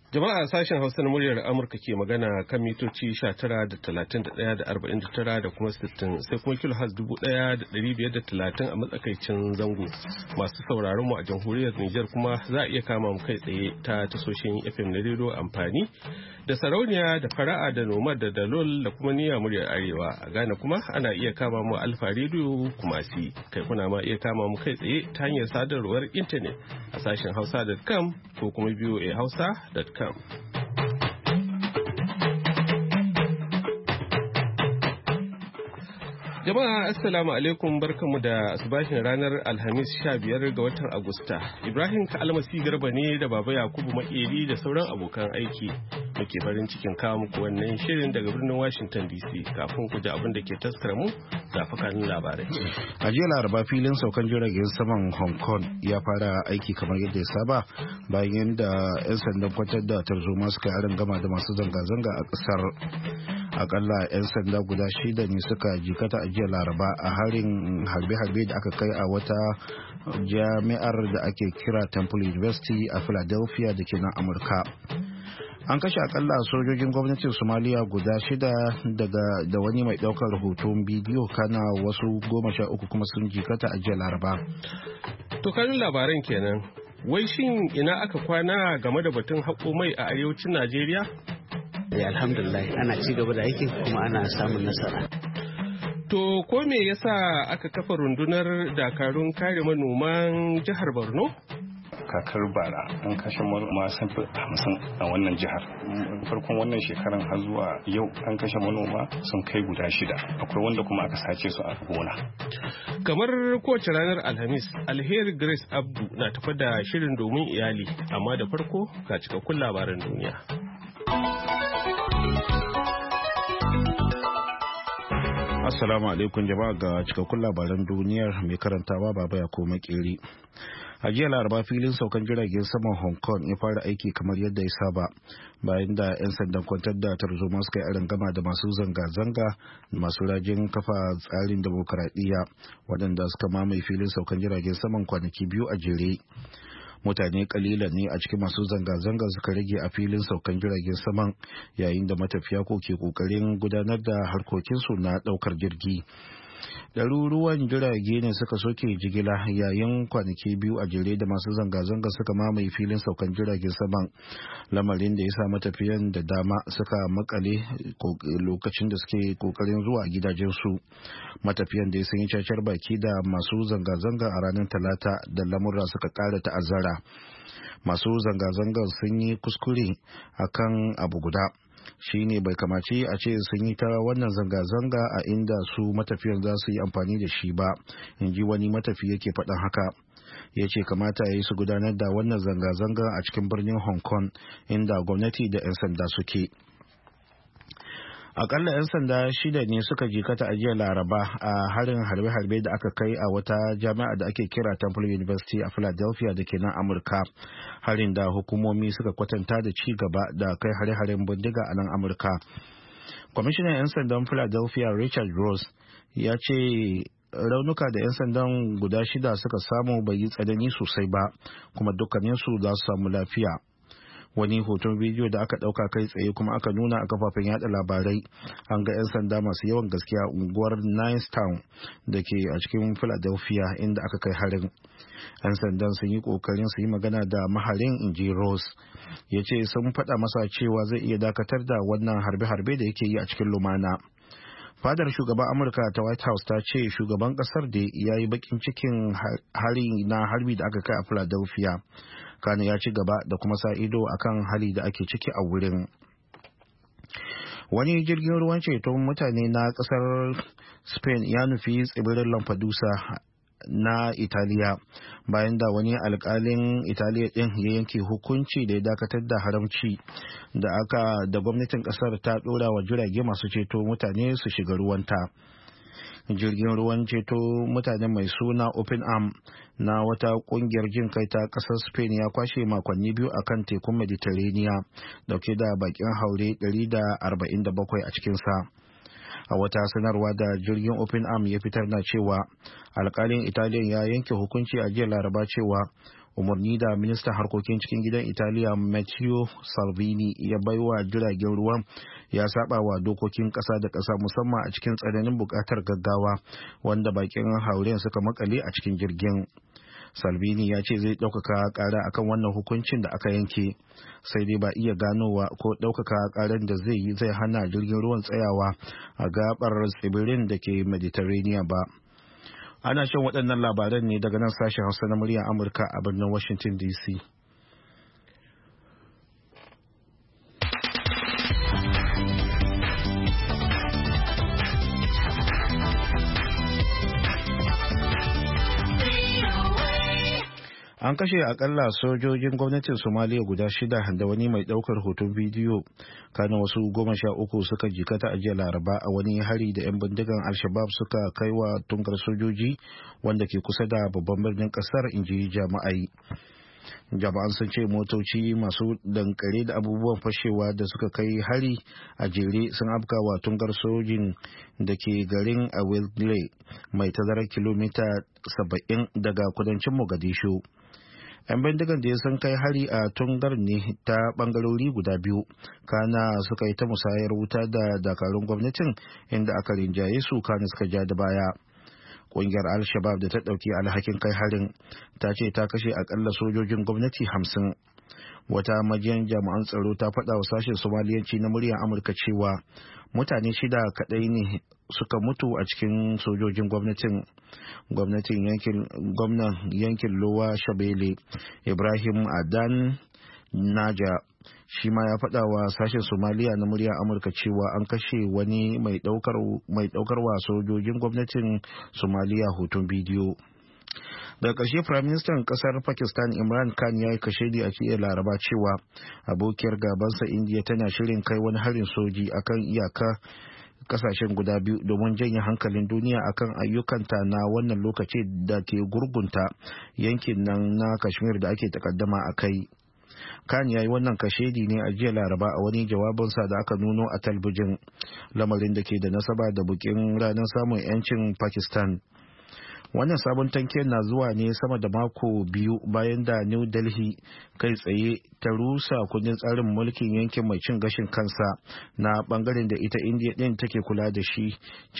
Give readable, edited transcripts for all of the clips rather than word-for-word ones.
Jama'a sashen Hausa na muryar Amurka ke magana kan mitoci 19 da kuma 60 sai kuma kilohaz 1530 a matsakaicin zango. Masu sauraron mu a jamhuriyar Nijar kuma za a iya kama mu kai tsaye ta tasoshin FM na rediyo amfani da sarauniya da fara'a da nomad da dalol da kuma niyya muryar arewa. A Ghana kuma ana iya kama mu alfa rediyo kuma si kai kuna ma iya kama mu kai tsaye ta hanyar sadarwar intanet a sashen hausa.com ko kuma voahausa.com. Jama'a assalamu alaikum, barkamu da asubahin ranar Alhamis 15 ga watan Agusta. Ibrahim Kalmasi Garba ne da Baba Yakubu Makeri da sauran abokan aiki muke farin cikin kawo muku wannan shirin daga birnin Washington DC. Kafin ku ji abin da ke taskara mu ga fakanin labarai. A jiya Laraba filin saukan jiragen saman Hong Kong ya fara aiki kamar yadda ya saba bayan da 'yan sandan kwantar da tarzoma suka yi gama da masu zanga-zanga a kasar. Akalla 'yan sanda guda 6 ne suka jikata a jiya Laraba a harin harbe-harbe da aka kai a wata jami'ar da ake kira Temple University a Philadelphia da ke nan Amurka. An kashe akalla sojojin gwamnatin Somalia guda 6 da wani mai daukar hoton bidiyo, kana wasu 13 kuma sun jikata a jiya Laraba. To kanin labaran kenan. Wai shin ina aka kwana game da batun haƙo mai a arewacin Najeriya? Alhamdulillah ana ci gaba da aikin kuma ana samun nasara. To ko me yasa aka kafa rundunar dakarun kare manoman jihar Borno? Kakar bara an kashe manoma sun fi 50 a wannan jihar. Farkon wannan shekaran har zuwa yau an kashe manoma sun kai guda 6. Akwai wanda kuma aka sace su a gona. Kamar kowace ranar Alhamis, Alheri Grace Abdu na tafa da shirin domin iyali, amma da farko ga cikakkun labaran duniya. Assalamu alaikum jama'a, ga cikakkun labaran duniyar mai karantawa Baba Yakubu Makeri. A jiya Laraba filin saukan jiragen saman Hong Kong ya fara aiki kamar yadda ya saba bayan da 'yan sandan kwantar da tarzoma suka yi gama da masu zanga-zanga masu rajin kafa tsarin demokaradiyya waɗanda suka mamaye filin saukan jiragen saman kwanaki 2 a jere. Mutane kalilan ne a cikin masu zanga-zanga suka rage a filin saukan jiragen saman yayin da matafiya ko ke kokarin gudanar da harkokinsu na daukar jirgi. Ɗaruruwan jirage ne suka soke jigila yayin kwanaki 2 a jere da masu zanga-zanga suka mamaye filin saukan jiragen saman, lamarin da ya sa matafiyan da dama suka makale lokacin da suke kokarin zuwa gidajensu. Matafiyan da sun yi cacar baki da masu zanga-zanga a ranar Talata da lamurra suka ƙara ta'azzara. Masu zanga-zangar sun yi kuskure akan abu guda. Shi ne bai kamace a ce sun yi ta wannan zanga-zanga a inda su matafiyan za su yi amfani da shi ba, in ji wani matafi yake faɗin haka. Ya ce kamata ya yi su gudanar da wannan zanga-zanga a cikin birnin Hong Kong inda gwamnati da 'yan sanda suke. Akalla 'yan sanda 6 ne suka jikata a jiya Laraba a harin harbe-harbe da aka kai a wata jami'a da ake kira Temple University a Philadelphia da ke nan Amurka. Harin da hukumomi suka kwatanta da ci gaba da kai hare-haren bindiga a nan Amurka. Kwamishinan 'yan sandan Philadelphia Richard Ross ya ce raunuka da 'yan sandan guda 6 suka samu bai yi tsanani sosai ba, kuma dukkaninsu za su samu lafiya. Wani hoton bidiyo da aka dauka kai tsaye kuma aka nuna a kafafen yada labarai, an ga 'yan sanda masu yawan gaskiya unguwar Town da ke a cikin Philadelphia inda aka kai harin. 'Yan sandan sun yi kokarin su yi magana da maharin, inji Rose. Ya ce sun faɗa masa cewa zai iya dakatar da wannan harbe-harbe da yake yi a cikin lumana. Fadar shugaban Amurka ta White House ta ce shugaban kasar da ya yi bakin cikin harbi da aka kai a Philadelphia. Kano ya ci gaba da kuma sa ido akan hali da ake ciki a wurin. Wani jirgin ruwan ceton mutane na kasar Spain ya nufi tsibirin Lampedusa na Italiya bayan da wani alkalin Italiya din ya yanke hukunci da ya dakatar da haramci da gwamnatin kasar ta dora wa jirage masu ceto mutane su shiga ruwanta. Jirgin ruwan ceto mutane mai suna Open Arm na wata kungiyar jin kai ta kasar Spain ya kwashe makonni 2 akan tekun Mediterranean dauke da bakin haure 147 a cikinsa. A wata sanarwa da jirgin Open Arm ya fitar na cewa alkalin Italiyan ya yanke hukunci a jiya Laraba cewa umarni da ministan harkokin cikin gidan Italiya Matteo Salvini ya baiwa jiragen ruwan ya saba wa dokokin kasa da kasa, musamman a cikin tsananin bukatar gaggawa wanda bakin hauren suka makale a cikin jirgin. Salvini ya ce zai ɗaukaka ƙara akan wannan hukuncin da aka yanke, sai dai ba iya ganowa ko ɗaukaka ƙarar da zai hana jirgin ruwan tsayawa a gabar tsibirin da ke Mediterranean ba. Ana shan waɗannan labaran ne daga nan sashen Hausa na muryar Amurka a birnin Washington DC. An kashe akalla sojojin gwamnatin Somaliya guda 6 da wani mai daukar hoton bidiyo, kana wasu 13 suka jikata a jiya Laraba a wani hari da 'yan bindigan Al-Shabaab suka kai wa tungar sojoji wanda ke kusa da babban birnin kasar, inji jama'ai. Jama'an sun ce motoci masu dankare da abubuwan fashewa da suka kai hari a jere sun afka wa tungar sojin da ke garin Awilgle mai tazarar kilomita 70 daga kudancin Mogadishu. 'Yan bindigan da ya sun kai hari a tungar ne ta bangarori guda biyu, kana suka yi ta musayar wuta da dakarun gwamnatin, inda aka rinjaye su kana suka ja da baya. Ƙungiyar Al-Shabaab da ta ɗauki alhakin kai harin ta ce ta kashe akalla sojojin gwamnati 50. Wata majiyar jami'an tsaro ta faɗa wa sashen Somaliyanci na muryar Amurka cewa mutane 6 kaɗai ne suka mutu a cikin sojojin gwamnatin. Gwamnan yankin Lowa Shabele Ibrahim Adan Naja shi ma ya faɗa wa sashen Somaliya na muryar Amurka cewa an kashe wani mai ɗaukar wa sojojin gwamnatin Somaliya hoton bidiyo. Daga ƙarshe, firaministan ƙasar Pakistan Imran Khan ya yi kashedi a jiya Laraba cewa abokiyar gabansa India tana shirin kai wani harin soji akan iyaka kasashen guda biyu domin janye hankalin duniya akan ayyukanta na wannan lokaci da ke gurgunta yankin nan na Kashmir da ake takaddama a kai. Khan ya yi wannan kashedi ne a jiya Laraba a wani jawabinsa da aka nuno a talbijin, lamarin da ke da nasaba da bukin ranar samun 'yancin Pakistan. Wannan sabon tanken na zuwa ne sama da mako biyu bayan da New Delhi kai tsaye ta rusa kundin tsarin mulkin yankin mai cin gashin kansa na bangaren da ita India din take kula da shi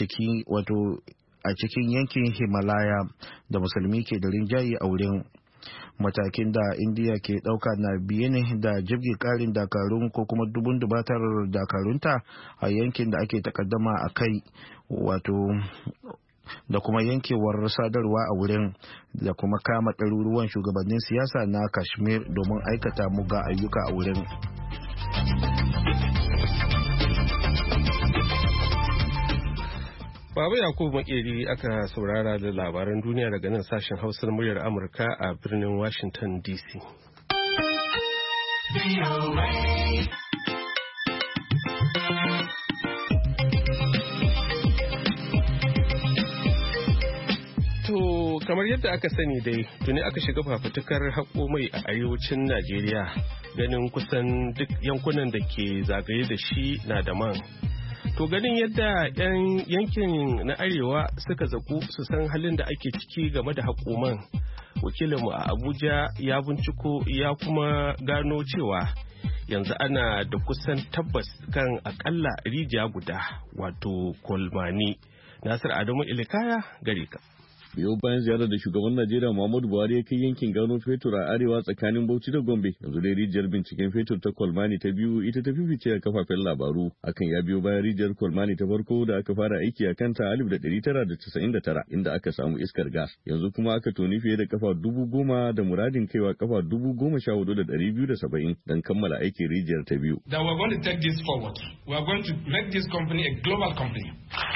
a cikin yankin Himalaya da musulmi ke da rinjaye a wurin. Matakin da India ke dauka na biye ne da jibge karin dakarun ko kuma dubun dubatar dakarunta a yankin da ake takaddama a kai, da kuma yankewar sadarwa a wurin, da kuma kama ɗaruruwan shugabannin siyasa na Kashmir domin aikata muga ayyuka a wurin. Baba Yakubu Makeri aka saurara da labaran duniya daga nan sashen Hausar muryar Amurka a birnin Washington DC. To kamar yadda aka sani dai, tuni aka shiga fafutukar haƙo mai a arewacin Najeriya, ganin kusan duk yankunan da ke zagaye da shi na da man. To ganin yadda 'yan yankin na arewa suka zaku su san halin da ake ciki game da haƙo man, wakilinmu a Abuja ya binciko ya kuma gano cewa yanzu ana da kusan tabbas kan akalla rijiya guda, wato Kolmani. Nasir Adamu Ilikaya gare ka. Biyo bayan ziyarar da shugaban Najeriya Muhammadu Buhari ya kai yankin gano fetur a arewa tsakanin Bauchi da Gombe, yanzu dai rijiyar binciken fetur ta Kolmani ta biyu ita ta fifice a kafafen labaru. Hakan ya biyo bayan rijiyar Kolmani ta farko da aka fara aiki a kanta a 1999 inda aka samu iskar gas. Yanzu kuma aka toni fiye da kafa 10,000 da muradin kaiwa kafa 14,270 don kammala aikin rijiyar ta biyu. That we're going to take this forward. We are going to make this company a global company.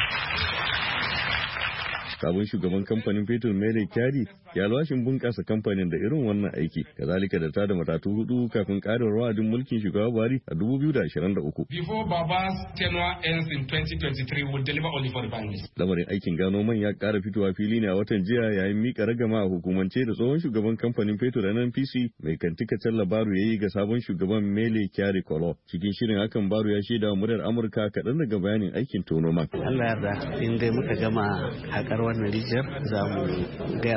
Sabon shugaban kamfanin fetur Mele Kyari ya lashin bunƙasa kamfanin da irin wannan aiki, kazalika da tada matatu 4 kafin ƙarin wa'adin mulkin shugaba Buhari a 2023. Before Baba's tenure ends in 2023, we'll deliver only for the families. Lamarin aikin gano man ya ƙara fitowa fili ne a watan jiya yayin mika ragama a hukumance da tsohon shugaban kamfanin fetur NNPC mai kantikacen labaru ya yi ga sabon shugaban Mele Kyari Kolo. Cikin shirin hakan Baro ya shaida wa muryar Amurka kaɗan daga bayanin aikin tono man. Allah yarda in dai muka gama haƙar wannan rijiyar za mu gaya mai gida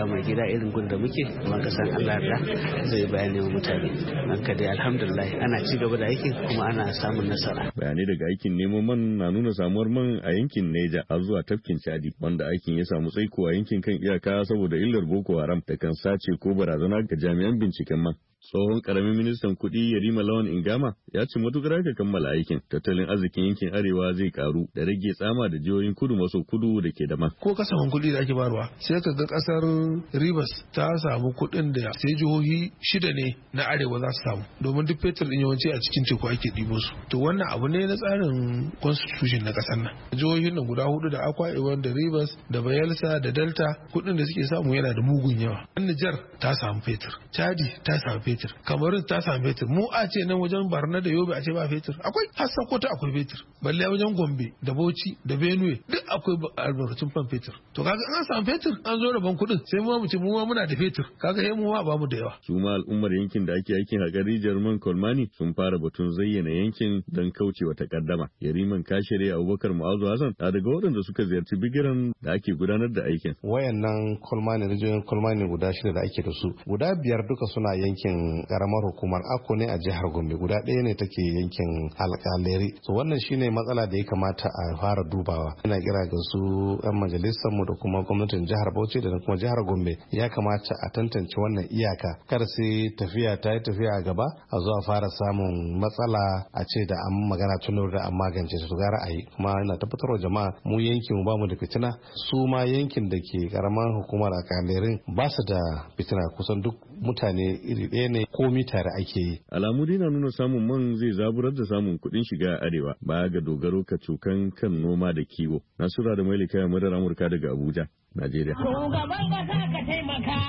irin gun da muke kuma ka san Allah da zai bayani wa mutane. Haka dai alhamdulillah ana ci gaba da aikin kuma ana samun nasara. Bayanai daga aikin neman man na nuna samuwar man a yankin Neja har zuwa tafkin Chadi, wanda aikin ya samu tsaiko a yankin kan iyaka saboda illar Boko Haram da kan sace ko barazana ga jami'an binciken man. Tsohon karamin ministan kuɗi Yarima Lawan Ingama ya ce matukar aka kammala aikin, tattalin arzikin yankin arewa zai karu da rage tsama da jihohin kudu maso kudu da ke da man. Ko kasafin kuɗi da ake barwa sai ka ga kasar Rivers ta samu kuɗin da sai jihohi 6 ne na arewa za su samu, domin duk fetur din yawanci a cikin teku ake ɗibo su. To wannan abu ne na tsarin constitution na kasar nan. Jihohin nan guda 4 da Akwa Ibom da Rivers da Bayelsa da Delta kuɗin da suke samu yana da mugun yawa. Niger ta samu fetur, Chadi ta samu fetur, Cameroon ta samu fetur. Mu a ce nan wajen Barna da Yobe a ce ba fetur, akwai har Sokoto akwai fetur, balle wajen Gombe da Bauchi da Benue duk akwai albarkatun fan fetur. To kaga an samu fetur an zo rabon kuɗin sai mu ce mu muna da fetur, kaga sai mu ba mu da yawa. Su ma al'ummar yankin da ake aikin haƙar rijiyar man Kolmani sun fara batun zayyana yankin don kaucewa takaddama. Yariman Kashere Abubakar Mu'azu Hassan na daga waɗanda suka ziyarci bigiran da ake gudanar da aikin. Wayannan Kolmani rijiyoyin Kolmani guda 6 da ake da su, guda 5 duka suna yankin karamar hukumar Akko ne a jihar Gombe, guda 1 ne take yankin Alƙaleri. So wannan shine matsala da ya kamata a fara dubawa. Ina kira ga su 'yan majalisar mu da kuma gwamnatin jihar Bauchi da kuma jihar Gombe, ya kamata a tantance wannan iyaka, kar sai tafiya ta yi tafiya a gaba a zo a fara samun matsala a ce da an magana tun da an magance su gara a yi. Kuma ina tabbatar wa jama'a mu yankin mu bamu da fitina, su ma yankin da ke karamar hukumar Alƙalerin ba su da fitina, kusan duk mutane iri ɗaya ne, komi tare ake yi. Alamu dai na nuna samun man zai zaburar da samun kuɗin shiga a arewa baya ga dogaro kacokan kan noma da kiwo. Nasura da Mailika ya murar Amurka daga Abuja, Najeriya. Shugaban kasa ka taimaka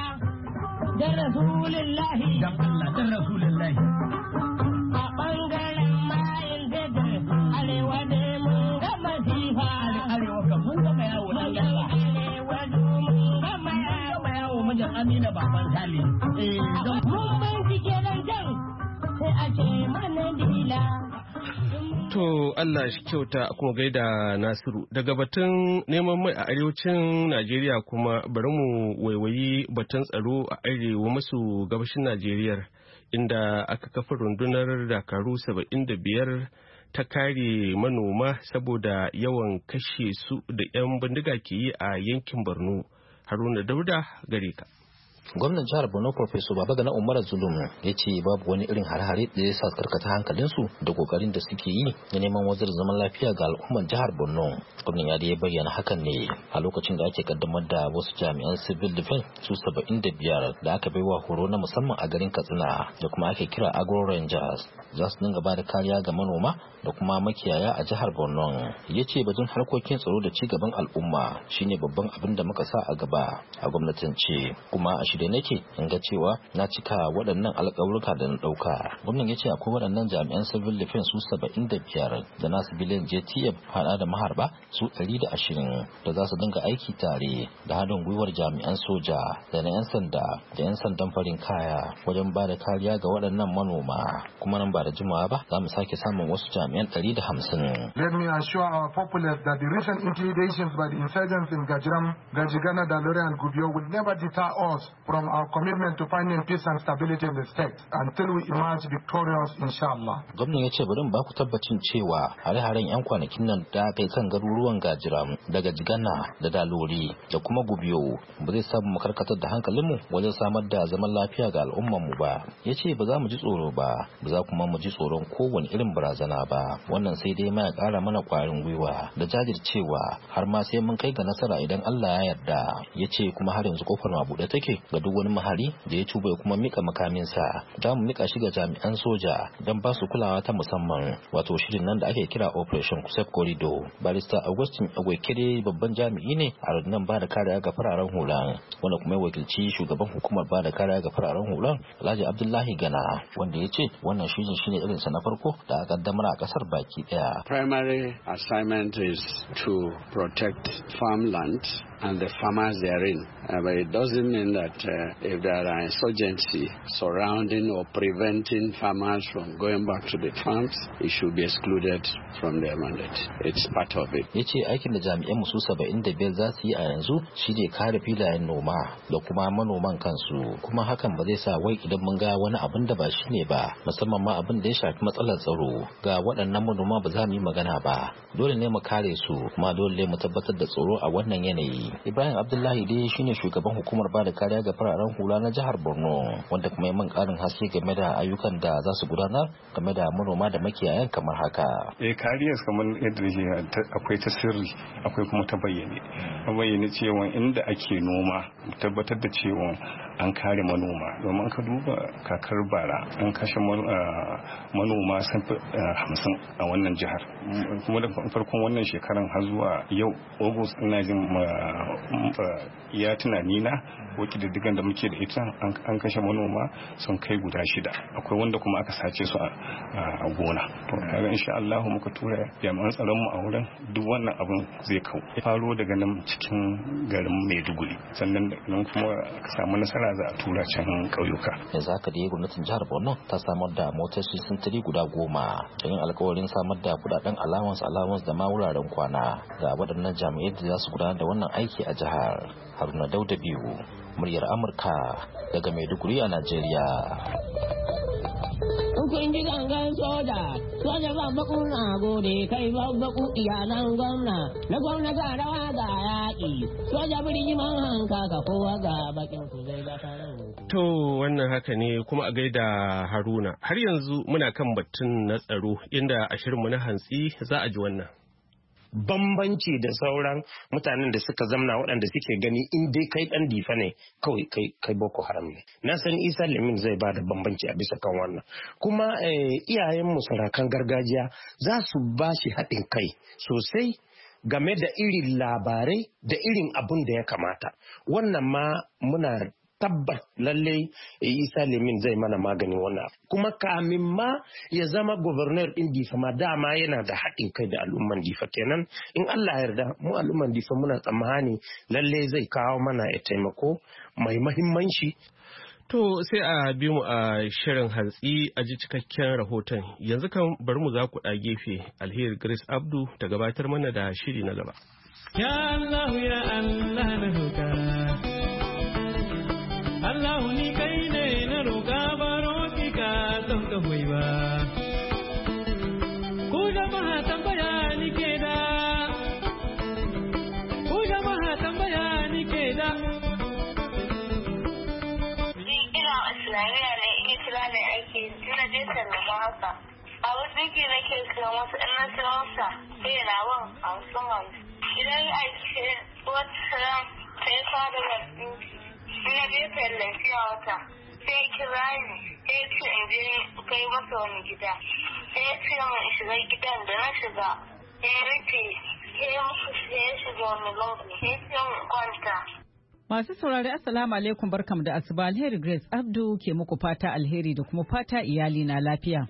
da Rasulullahi, da Allah da Rasulullahi. A ɓangaren mayin fetur arewa ne mun ga masifa, arewa ka mun gama yawo na gaba. Arewa mun gama yawo mijin Amina baban Sali. Mun bincike nan can sai a ce mana dila. To Allah shi kyauta kuma gaida Nasiru. Daga batun neman mai a arewacin Najeriya kuma bari mu waiwayi batun tsaro a arewa maso gabashin Najeriya, inda aka kafa rundunar dakaru 75 ta kare manoma saboda yawan kashe su da 'yan bindiga ke yi a yankin Borno. Haruna Dauda gare ka. Gwamnan jihar Borno Professor Babagana Umar Zulum ya ce babu wani irin hare-hare da ya sa karkata hankalinsu da kokarin da suke yi na neman wazir zaman lafiya ga al'umman jihar Borno. Gwamnan ya da ya bayyana hakan ne a lokacin da ake kaddamar da wasu jami'an civil defense su 75 da aka baiwa horo na musamman a garin Katsina da kuma ake kira Agro Rangers, za su dinga ba da kariya ga manoma da kuma makiyaya a jihar Borno. Ya ce batun harkokin tsaro da cigaban al'umma shine babban abin da muka sa a gaba a gwamnatance, kuma a da nake in ga cewa na cika waɗannan alƙawurka da na ɗauka. Gwamnan ya ce akwai waɗannan jami'an civil defense su 75 da na civilian JTF hada da maharba su 120 da za su dinga aiki tare da haɗin gwiwar jami'an soja da na 'yan sanda da 'yan sandan farin kaya wajen ba da kariya ga waɗannan manoma. Kuma nan ba da jimawa ba za mu sake samun wasu jami'an 150. Let me assure our populace that the recent intimidations by the insurgents in Gajiram, Gajigana, Dalore and Gubiyo will never deter us from our commitment to finding peace and stability in the state until we emerge victorious, inshallah. Gwamnan ya ce bari ba ku tabbacin cewa hare-haren 'yan kwanakin nan da aka yi kan garuruwan Gajiram daga Jigana da Dalori da kuma Gubiyo ba zai samu mu karkatar da hankalinmu wajen samar da zaman lafiya ga al'ummarmu ba. Ya ce ba za mu ji tsoro ba za kuma mu ji tsoron kowane irin barazana ba. Wannan sai dai ma ya ƙara mana ƙwarin gwiwa da jajircewa har ma sai mun kai ga nasara idan Allah ya yarda. Ya ce kuma har yanzu kofar ma buɗe take ga duk wani mahari da ya tuba kuma mika makaminsa. Za mu mika shi ga jami'an soja don ba su kulawa ta musamman, wato shirin nan da ake kira Operation Safe Corridor. Barista Augustine Agwekere babban jami'i ne a rundunar ba da kariya ga fararen hula, wanda kuma ya wakilci shugaban hukumar ba da kariya ga fararen hula Alhaji Abdullahi Gana, wanda ya ce wannan shirin shine irinsa na farko da aka kaddamar a kasar baki daya. Primary assignment is to protect farmland and the farmers therein. But it doesn't mean that if there are insurgency surrounding or preventing farmers from going back to the farms, it should be excluded from their mandate. It's part of it. Ya ce aikin da jami'an su 75 za su yi a yanzu shi ne kare filayen noma da kuma manoman kansu, kuma hakan ba zai sa wai idan mun ga wani abin da ba shi ne ba, musamman ma abin da ya shafi matsalar tsaro ga waɗannan manoma ba za mu yi magana ba. Dole ne mu kare su, kuma dole ne mu tabbatar da tsaro a wannan yanayi. Ibrahim Abdullahi dai shine shugaban hukumar bada kariya ga fararen hula na jihar Borno, wanda kuma ya min ƙarin haske game da ayyukan da za su gudanar game da manoma da makiyayan kamar haka. Kariyar kamar yadda akwai ta sirri akwai kuma ta bayyane. A bayyane cewa inda ake noma tabbatar da cewa an kare manoma, domin ka duba kakar bara an kashe manoma sun fi 50 a wannan jihar, kuma da farkon wannan shekaran har zuwa yau August ina jin ya tunani na waki diddigan da muke da ita an kashe manoma sun kai guda 6, akwai wanda kuma aka sace su a gona. To kaga insha Allah muka tura jami'an tsaron mu a wurin, duk wannan abin zai kau. Faro daga nan cikin garin Maiduguri, sannan nan kuma aka samu nasara za a tura can ƙauyuka. Yanzu haka da gwamnatin jihar Borno ta samar da motoci sintiri guda 10 don yin alkawarin samar da kudaden allowance da ma wuraren kwana ga waɗannan jami'ai da za su gudanar da wannan aiki a jihar. Haruna Dauda biyu, muryar Amurka daga Maiduguri a Najeriya. Kun ji gangan soja ba baku na gode kai ba baku iyalan gwamna, na gwamna ga rawa ga yaƙi, soja birni man hanka ka kowa ga bakin su zai ga taron. To wannan haka ne, kuma a gaida Haruna. Har yanzu muna kan batun na tsaro, inda a shirinmu na hantsi za a ji wannan. Bambanci da sauran mutanen da suka zamna waɗanda suke gani in dai kai ɗan difa ne kawai kai Boko Haram ne. Na san Isa Lamin zai ba da bambanci a bisa kan wannan. Kuma iyayen sarakan gargajiya za su ba shi haɗin kai sosai game da irin labarai da irin abun da ya kamata. Wannan ma muna tabbat lalle Isa Lamin zai mana maganin wannan. Kuma kamin ma ya zama governor din Difa ma dama yana da haɗin kai da al'umman Difa, kenan in Allah ya yarda mu al'umman Difa muna tsammani lalle zai kawo mana ya taimako mai mahimmanci. To sai a bi mu a shirin hantsi a ji cikakken rahoton. Yanzu kan bari mu za ku ɗa gefe. Alheri Grace Abdu ta gabatar mana da shiri na gaba. Ya Allah ya Allah na roƙa, Allah ni kai ne na roƙa baro ki ka don ka hoyi ba. Ku jama'a tambaya ni ke da, ku jama'a tambaya ni ke da. Ni ina Islamiyya ne, ina kira ne aiki, ina je sallama haka. A wasu yake nake siyan wasu ɗan na siyan wasa, sai na wan 50. Idan ya aiki wata ran sai fara wasu. Ina je tallafi a wata, sai kira ni, sai ce in je kai masa wani gida, sai ya ce min shiga gidan da na shiga, ya rufe, sai ya shiga wani lungu, sai ce min kwanta. Masu saurari Assalamu alaikum, barkam da asuba. Alheri Grace Abdu ke muku fata alheri da kuma fata iyali na lafiya.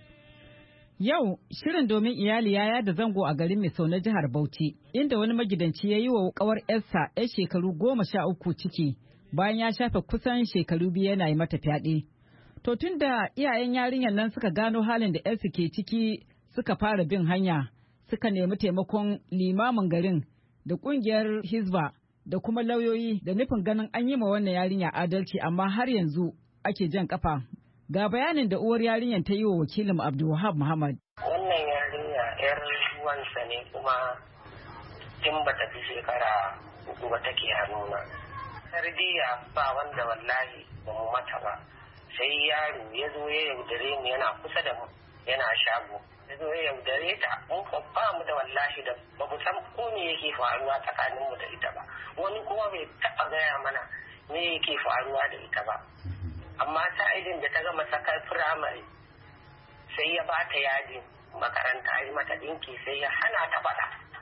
Yau shirin domin iyali ya yada zango a garin Misau na jihar Bauchi, inda wani magidanci ya yi wa kawar yarsa 'yar shekaru 13 ciki bayan ya shafe kusan shekaru 2 yana yi mata fyaɗe. To tun da iyayen yarinyar nan suka gano halin da yarsu ke ciki, suka fara bin hanya, suka nemi taimakon limamin garin da ƙungiyar Hizba da kuma lauyoyi da nufin ganin an yi ma wannan yarinya adalci, amma har yanzu ake jan kafa. Ga bayanin da uwar yarinyar ta yi wa wakilin Abdulwahab Muhammad. Wannan yarinya 'yar uwansa ne, kuma tun bata fi shekara 3 ba take hannuna. Tarbiyya ba wanda wallahi ba mu mata ba. Sai yaro ya zo ya yaudare mu, yana kusa da mu, yana shago. Ya zo ya yaudare ta, mun ba mu da wallahi da ba mu san ko me yake faruwa tsakanin mu da ita ba. Wani kuma bai taɓa gaya mana me yake faruwa da ita ba. Amma sa'idin da ta gama sakar firamare sai ya bata yadi makaranta, yi mata dinki, sai ya hana ta faɗa.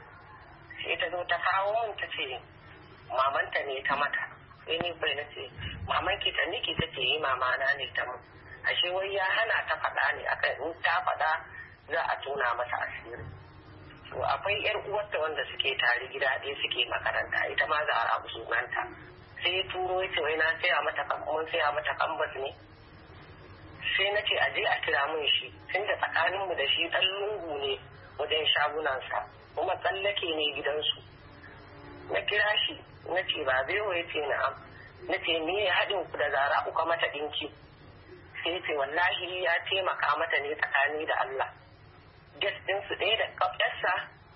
Sai ta zo ta kawo mun ta ce mamanta ne ta mata. Sai ni bai na ce mamanki ta niki ta ce yi mamana ne ta mun. Ashe wai ya hana ta faɗa ne, akan in ta faɗa za a tona mata asiri. To akwai yar uwarta wanda suke tare gida ɗaya suke makaranta, ita ma za a sunanta. sai ya turo ya ce wai na saya mata kambas ne. Sai na ce a je a kira mun shi tunda tsakaninmu da shi ɗan lungu ne wajen shagunansa kuma tsallake ne gidansu. Na kira shi na ce ba bewa ya ce na'am. Na ce me ya haɗin ku da Zara uka mata ɗinki. Sai ya ce wallahi ya taimaka mata ne tsakani da Allah. Gas ɗinsu ɗaya da ƙafƙarsa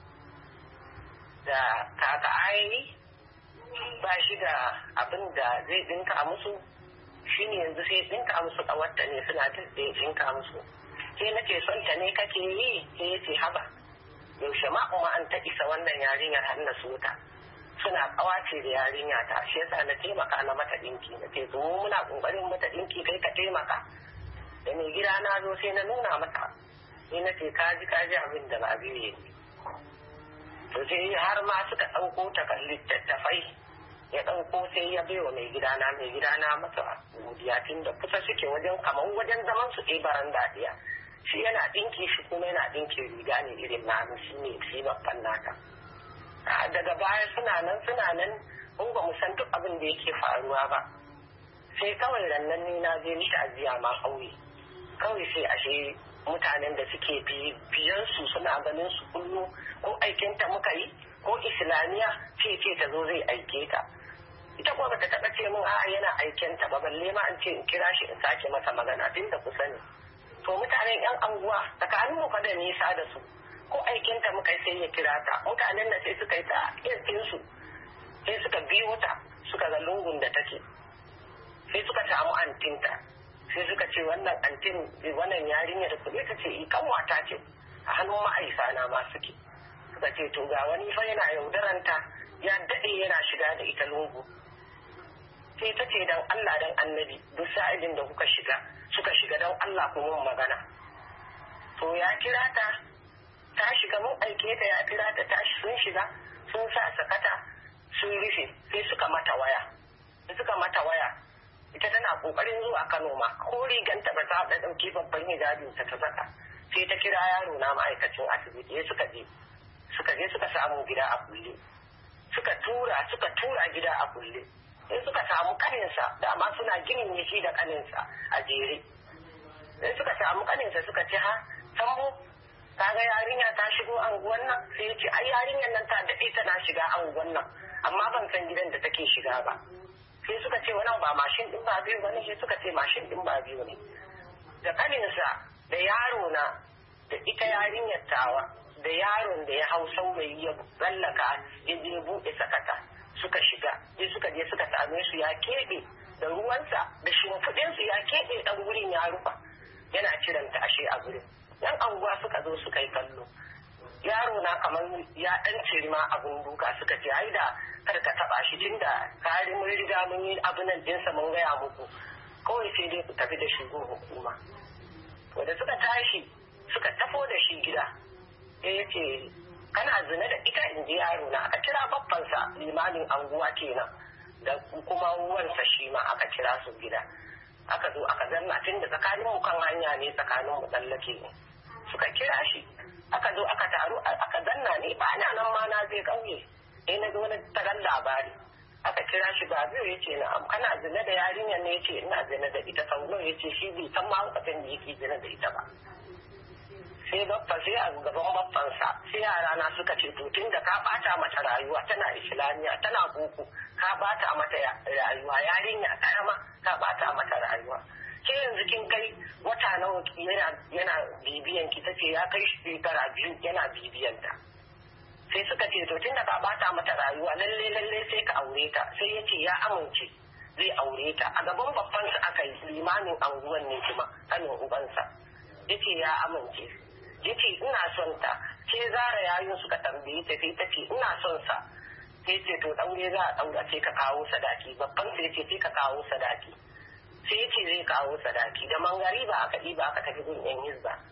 da kaka ayi ba shi da abin da zai ɗinka musu. Shi ne yanzu sai ɗinka musu ƙawarta ne suna da ɗinka musu. Sai na ce son ta ne kake yi? Sai ya ce haba. Yaushe ma an ta isa wannan yarinyar har na so ta. Suna ƙawace da yarinya ta, shi yasa na taimaka na mata ɗinki. Na ce zo muna ƙoƙarin mata ɗinki kai ka taimaka. Da mai gida na zo sai na nuna mata. Sai na ce kaji abin da ba biyu yi. To sai har ma suka ɗauko ta kan littattafai. Ya ɗauko sai ya baiwa mai gidana masa godiya tunda kusa suke wajen kamar wajen zaman su ɗaya baranda ɗaya. Shi yana ɗinki shi kuma yana ɗinki riga ne irin na shi ne shi babban naka. Daga baya suna nan in ba mu san duk abin da yake faruwa ba. Sai kawai rannan ni na je mishi ajiya ma ƙauye. Kawai sai ashe mutanen da suke biyan su suna ganin su kullum ko aikinta muka yi ko Islamiya ce ta zo zai aike ta. Ita kuma bata taɓa ce min a'a yana aikenta ba balle ma an ce in kira shi in sake masa magana tun da kusa ne. To mutanen yan anguwa tsakanin mu fa da nisa da su ko aikinta muka sai ya kira ta mutanen nan sai suka yi ta irkin su sai suka biyo ta suka ga lungun da take sai suka samu antinta sai suka ce wannan antin wannan yarinya da kuɗi ta ce kanwata ce a hannun ma'aisa na ma suke suka ce to ga wani fa yana yaudaranta ya daɗe yana shiga da ita lungu. Sai ta ce dan Allah dan annabi duk sa'ilin da suka shiga dan Allah ku mun magana. To ya kira ta shiga mun aike ta ya kira ta tashi sun shiga sun sa sakata sun rufe sai suka mata waya. Ita tana kokarin zuwa Kano ma ko riganta ba ta dauki babban hijabin ta saka. Sai ta kira yaro na ma'aikacin asibiti suka je suka samu gida a kulle. Suka tura gida a kulle. In suka samu kaninsa dama suna ginin shi da kaninsa a jere. In suka samu kaninsa suka ce ha sambo kaga yarinya ta shigo anguwan nan sai ya ce ai yarinyar nan ta daɗe tana shiga anguwan nan amma ban san gidan da take shiga ba. Sai suka ce wannan ba mashin din ba biyu bane sai suka ce mashin din ba biyu ne. Da kaninsa da yaro na da ita yarinyar tawa da yaron da ya hau saurayi ya tsallaka ya je buɗe sakata suka shiga sai suka je suka same su ya keɓe da ruwansa da shimfiɗinsu ya keɓe ɗan gurin ya rufa yana kiranta ashe a gurin. Yan anguwa suka zo suka yi kallo yaro na kamar ya ɗan cirma abun duka suka ce ai da kar ka taɓa shi tunda kare mun riga mun yi abunan ɗinsa mun gaya muku kawai sai dai ku tafi da shi gun hukuma. To da suka tashi suka tafo da shi gida sai ya ce kana zina da ita in ji yaro na aka kira babbansa limamin anguwa kenan da kuma uwansa shi ma aka kira su gida aka zo aka zanna tun da tsakanin mu kan hanya ne tsakanin mu tsallake ne suka kira shi aka zo aka taru aka zanna ne ba na nan ma na je kauye sai na zo na tagan labari aka kira shi ba biyu ya ce na'am kana zina da yarinyar ne ya ce ina zina da ita sau nawa ya ce shi bai san ma lokacin da yake zina da ita ba. Sai babba sai a gaban babbansa sai yara na suka ce to tun da ka bata mata rayuwa tana Islamiya tana boko ka bata mata rayuwa yarinya karama ka bata mata rayuwa ke yanzu kin kai wata nawa yana bibiyan ki tace ya kai shekara 2 yana bibiyan ta. Sai suka ce to tun da ka bata mata rayuwa lalle sai ka aure ta sai ya ce ya amince zai aure ta a gaban babbansa aka yi limamin anguwan ne kuma kanin ubansa yace ya amince yace ina son ta sai Zara yayin suka tambaye ta sai tace ina son sa sai ce to daure za a daura sai ka kawo sadaki babban sai yace sai ka kawo sadaki sai yace zai kawo sadaki da mangari ba aka diba aka tafi gun yan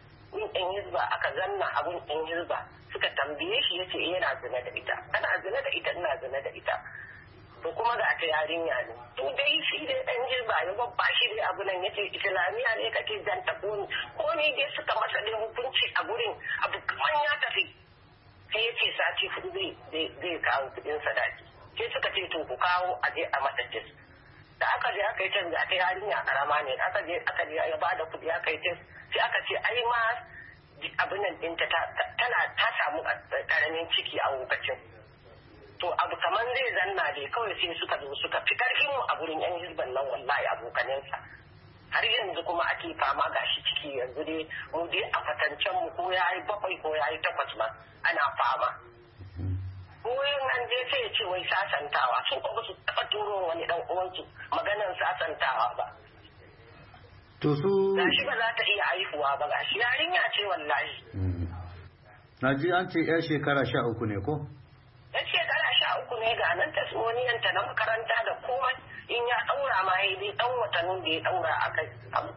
hizba aka zanna a gun yan hizba suka tambaye shi yace yana zina da ita kana zina da ita ina zina da ita to kuma ga ta yarinya ne to dai shi dai dan hizba ne babba shi dai abu nan yace Islamiya ne kake janta ko ne dai suka masa da hukunci a gurin abu kamar ya tafi sai yace sati 4 zai kawo kudin sadaki sai suka ce to ku kawo a je a mata test. Da aka je aka yi test da ta yarinya karama ne, aka je ya bada kuɗi aka yi test, sai aka ce ai ma abin nan ɗinta ta samu karamin ciki a lokacin. To abu kamar zai zanna dai kawai sai suka zo suka fi karfin mu a gurin yan hizban nan wallahi abokanensa. Har yanzu kuma ake fama gashi ciki yanzu dai mu dai a fatancen mu ko yayi 7 ko yayi 8 ma ana fama. Koyin an je sai ya ce wai sasantawa sun kuma su taɓa turo wani ɗan uwansu maganan sasantawa ba. To su gashi ba za ta iya haihuwa ba gashi yarinya ce wallahi. Na ji an ce yar shekara 13 ne ko? Yar shekara 13 ne ga nan tasmoniyanta na makaranta da komai in ya ɗaura ma ya dai ɗan watannin da ya ɗaura a kai.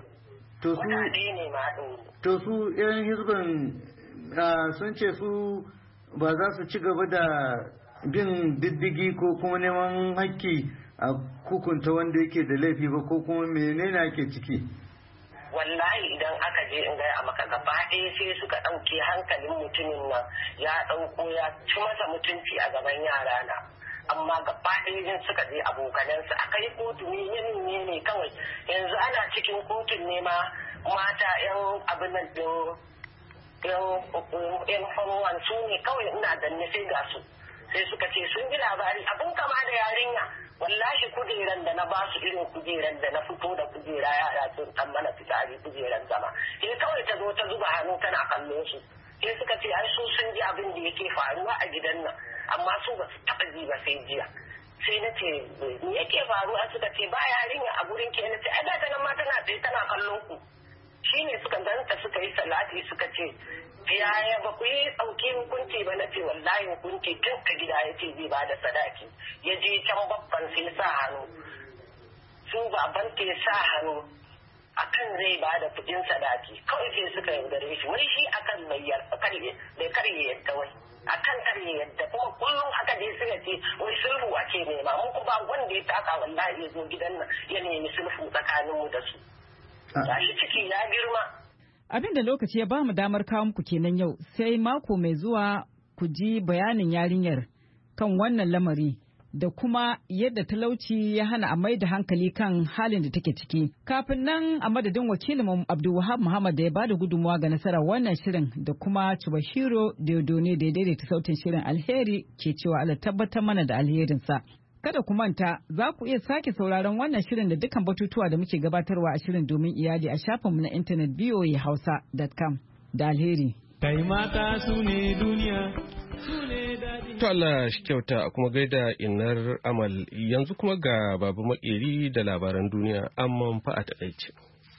To su yan hizban sun ce su ba za su ci gaba da bin diddigi ko kuma neman haƙƙi a hukunta wanda yake da laifi ba ko kuma menene ake ciki. Wallahi idan aka je in gaya maka gaba ɗaya sai suka ɗauke hankalin mutumin nan ya ɗauko ya ci masa mutunci a gaban yara na. Amma gaba ɗaya suka je abokanansa a kai kotu ne kawai yanzu ana cikin kotun ne ma mata yan abin nan ɗin yan famuwan su ne kawai ina danne sai ga su sai suka ce sun ji labari abin kama da yarinya wallahi kujeran da na basu irin kujeran da na fito da kujera yara sun dan mana fitari kujeran zama sai kawai ta zo ta zuba hannu tana kallon su sai suka ce ai su sun ji abin da yake faruwa a gidan nan amma su ba su taɓa ji ba sai jiya sai na ce me yake faruwa suka ce ba yarinya a gurin ke na ce ai da ta nan ma tana tsaye tana kallon ku shine suka ganta suka yi salati suka ce yaya ba ku yi ɗauki hukunci ba na ce wallahi hukunci tun a gida ya ce zai ba da sadaki ya je can babban sai sa hannu su baban ke sa hannu akan zai ba da kuɗin sadaki kawai sai suka yaudare shi wai shi akan bai karye yadda wai akan karye yadda kuma kullum aka je suka ce wai sulhu ake nema mun ba wanda ya taka wallahi ya zo gidan nan ya nemi sulhu tsakaninmu da su gashi ciki ya girma. Abin da lokaci ya ba mu damar kawo muku kenan yau sai mako mai zuwa ku ji bayanin yarinyar kan wannan lamari da kuma yadda talauci ya hana a mai da hankali kan halin da take ciki. Kafin nan a madadin wakilin Abdulwahab Muhammad da ya bada gudunmawa ga nasarar wannan shirin da kuma Chubashiro Diodone da ya daidaita sautin shirin alheri ke cewa Allah tabbatar mana da alherinsa. Kada ku manta za ku iya sake sauraron wannan shirin da dukkan batutuwa da muke gabatarwa a shirin domin iyali a shafinmu na intanet voahausa.com da alheri. Kai mata su ne duniya. To Allah shi kyauta kuma gaida inar amal yanzu kuma ga babu makeri da labaran duniya amma fa a taƙaice.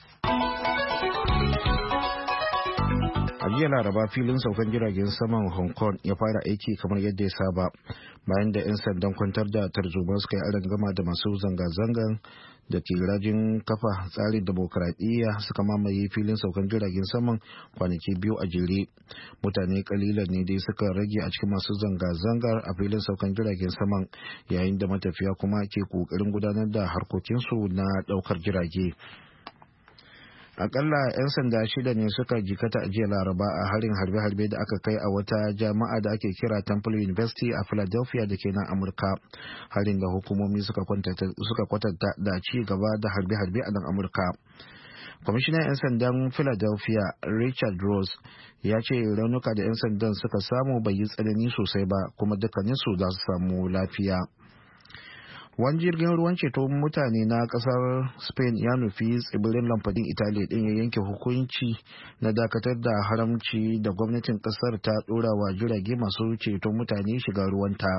A jiya Laraba filin saukan jiragen saman Hong Kong ya fara aiki kamar yadda ya saba bayan da 'yan sandan kwantar da tarzoma suka yi arangama da masu zanga-zangan da ke rajin kafa tsarin demokradiyya suka mamaye filin saukan jiragen saman kwanaki 2 a jere. Mutane kalilan ne dai suka rage a cikin masu zanga-zangar a filin saukan jiragen saman yayin da matafiya kuma ke kokarin gudanar da harkokinsu na daukar jirage. Akalla 'yan sanda 6 ne suka jikata a jiya Laraba a harin harbe-harbe da aka kai a wata jami'a da ake kira Temple University a Philadelphia da ke nan Amurka. Harin da hukumomi suka kwatanta da ci gaba da harbe-harbe a nan Amurka. Kwamishinan 'yan sandan Philadelphia Richard Rose ya ce raunuka da 'yan sandan suka samu bai yi tsanani sosai ba kuma dukkaninsu za su samu lafiya. Wani jirgin ruwan ceto mutane na kasar Spain ya nufi tsibirin lamfadin Italiya din ya yanke hukunci na dakatar da haramci da gwamnatin kasar ta dora wa jirage masu ceto mutane shiga ruwanta.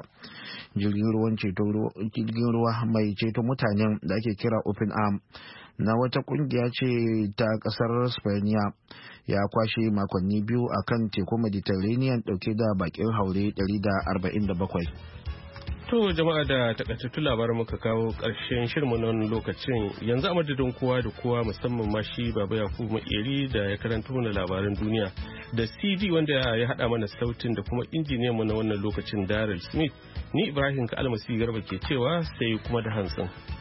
Jirgin ruwa mai ceto mutanen da ake kira Open Arm na wata kungiya ce ta kasar Spaniya ya kwashe makonni 2 a kan teku Mediterranean dauke da bakin haure 147. To jama'a da takaitattun labaran muka kawo ƙarshen shirinmu na wannan lokacin yanzu a madadin kowa da kowa musamman ma shi Baba Yakubu Makeri da ya karanto mana labaran duniya da CD wanda ya haɗa mana sautin da kuma injiniyan mu na wannan lokacin Daryl Smith ni Ibrahim Kalmasi Garba ke cewa sai kuma da hantsin.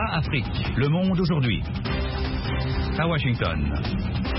VOA Afrique, Le Monde aujourd'hui. À Washington.